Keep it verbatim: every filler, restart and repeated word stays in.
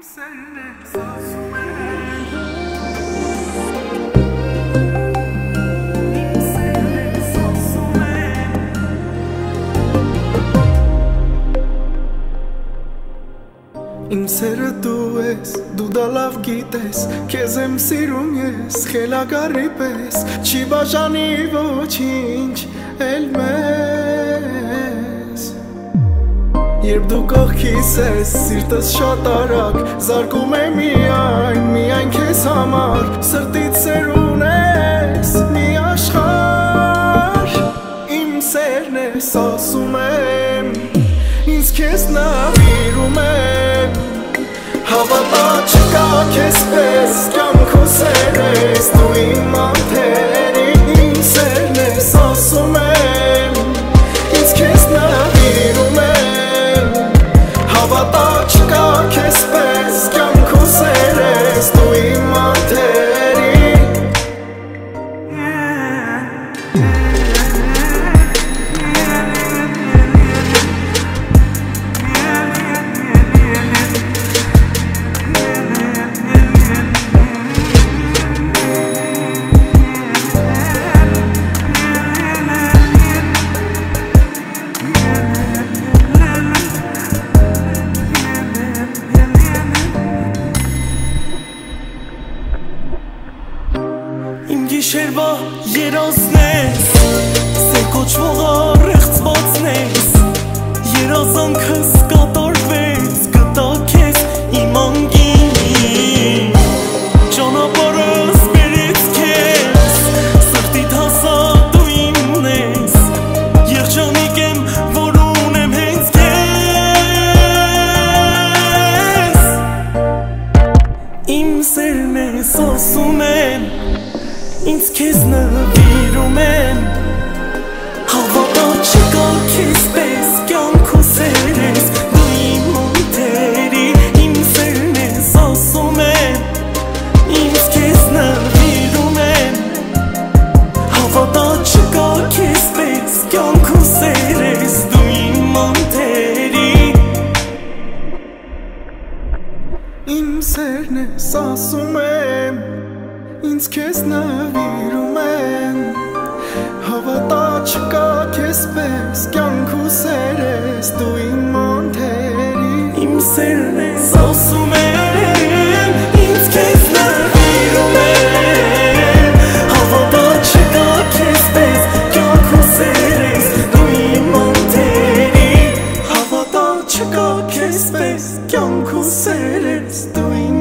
Իմ սերը դու ես, դու դա լավ գիտես, քեզ եմ սիրում ես, խելագարի պես, չի բաժանի ոչինչ էլ մեզ։ Երբ դու կողքիս ես, սիրտս շատ արագ, զարկում է միայն, միայն քեզ համար, սրտից սեր ունես, մի աշխարհ, իմ սերն ես, ասում եմ, ինձ քեզ նվիրում եմ, հավատա չկա քեզ պես, կյանքու սեր ես, դու իմ անթերի, իմ սերն ես, ասում եմ, ինձ քեզ նվիրում եմ, հավատա չկա քեզ պես, կյանքու սեր ես, դու իմ անթերի։ Իմ գիշերվա երազն ես, սեր կոչվող առեղծվածն ես, երազանքս կատարվեց, գտա քեզ իմ անգին, ճանապարհս բերեց քեզ, սրտիդ հասա դու իմն ես, երջանիկ եմ, որ ունեմ հենց քեզ, իմ սերն ես, ասում եմ, ինձ քեզ նվիրում եմ, հավատա չկա քեզ պես, կյանքու սեր ես, դու իմ անթերի, իմ սերն ես, ասում եմ, ինձ քեզ նվիրում եմ, հավատա չկա քեզ պես, կյանքու սեր ես, դու իմ անթերի, Իմ սերն ես, ասում եմ, ինձ քեզ նվիրում եմ, հավատա չկա քեզ պես, կյանքու սեր ես, դու իմ անթերի, իմ սերն ես, ասում եմ, ինձ քեզ նվիրում եմ, հավատա չկա քեզ պես, կյանքու սեր ես, դու իմ անթերի, հավատա չկա քեզ պես, կյանքու սեր ես, դու իմ